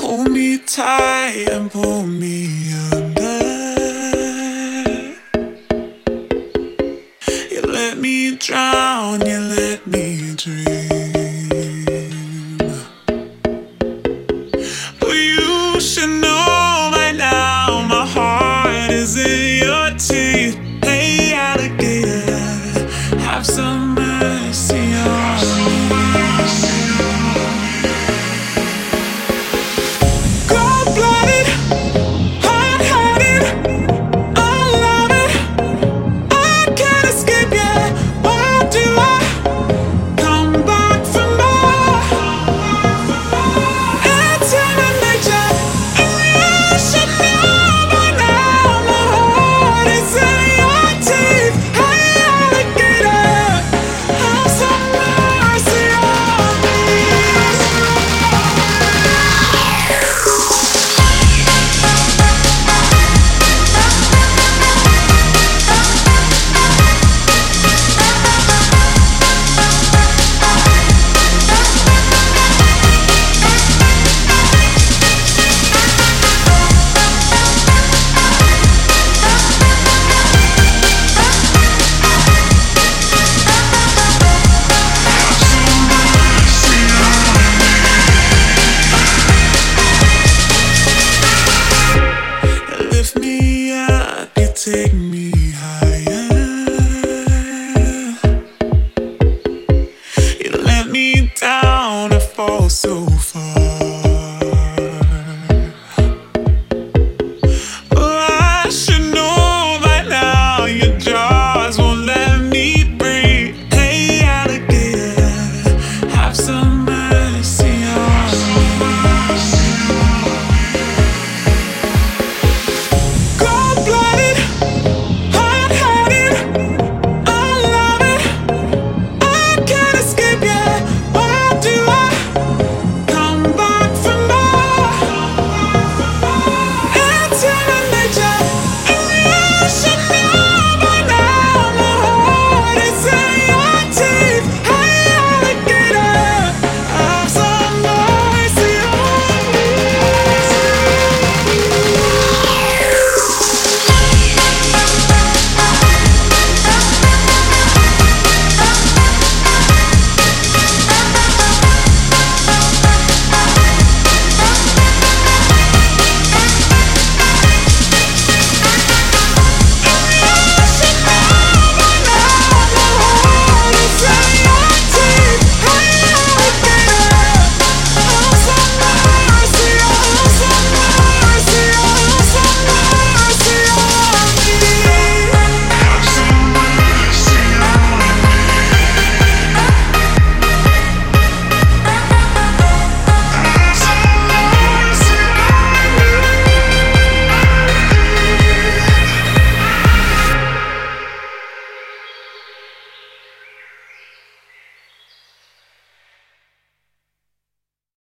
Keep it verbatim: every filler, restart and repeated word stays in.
Hold me tight and pull me under. You let me drown, you let me dream. But you should know by now my heart is in your teeth. Hey alligator, have some mercy on me. Cold-blooded, hard-hearted, unloving, I can't escape yet. Why do I come back for more? It's human nature, and you should know by now my heart is in your teeth. Hey alligator, have some mercy on me. Lift me up, you take me